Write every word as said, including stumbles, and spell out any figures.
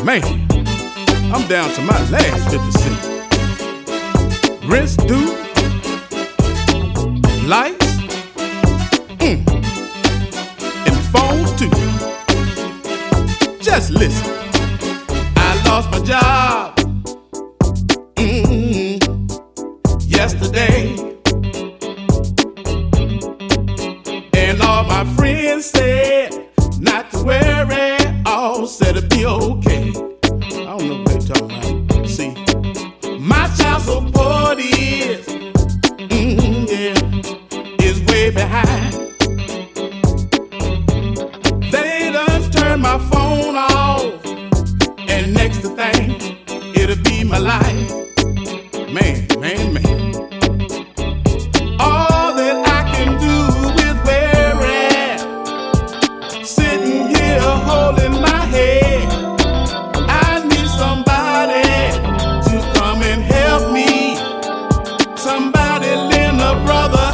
Man, I'm down to my last fifty cents. Rinse, due, lights, mm, and phones too. Just listen. I lost my job mm, yesterday, and all my friends said not to worry, all said it'd be okay. I don't know what they're talking about. See, my child support is, mm, yeah, is way behind. They done turned my phone off, and next thing, it'll be my life. Man, man, man. All that I can do is worry, sitting here holding my head. I need somebody to come and help me. Somebody lend a brother